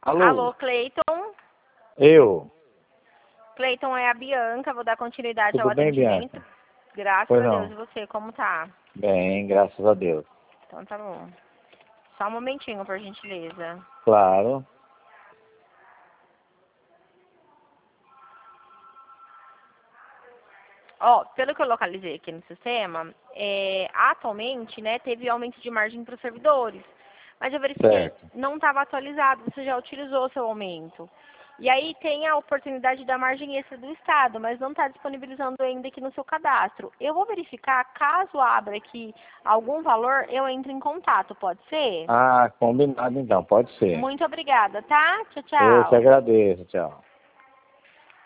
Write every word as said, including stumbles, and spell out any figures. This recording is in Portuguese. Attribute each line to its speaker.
Speaker 1: Alô?
Speaker 2: Alô, Cleiton?
Speaker 1: Eu.
Speaker 2: Cleiton, é a Bianca, vou dar continuidade
Speaker 1: Tudo
Speaker 2: ao
Speaker 1: bem,
Speaker 2: atendimento.
Speaker 1: Bianca?
Speaker 2: Graças
Speaker 1: Pois
Speaker 2: a Deus, e
Speaker 1: não.
Speaker 2: você, como tá?
Speaker 1: Bem, graças a Deus.
Speaker 2: Então tá bom. Só um momentinho, por gentileza.
Speaker 1: Claro.
Speaker 2: Ó, pelo que eu localizei aqui no sistema, é, atualmente, né, teve aumento de margem para os servidores. Mas eu verifiquei,
Speaker 1: Certo.
Speaker 2: não estava atualizado, você já utilizou o seu aumento. E aí tem a oportunidade da margem extra do Estado, mas não está disponibilizando ainda aqui no seu cadastro. Eu vou verificar, caso abra aqui algum valor, eu entro em contato, pode ser?
Speaker 1: Ah, combinado então, pode ser.
Speaker 2: Muito obrigada, tá? Tchau,
Speaker 1: Eu te
Speaker 2: tchau.
Speaker 1: agradeço, tchau.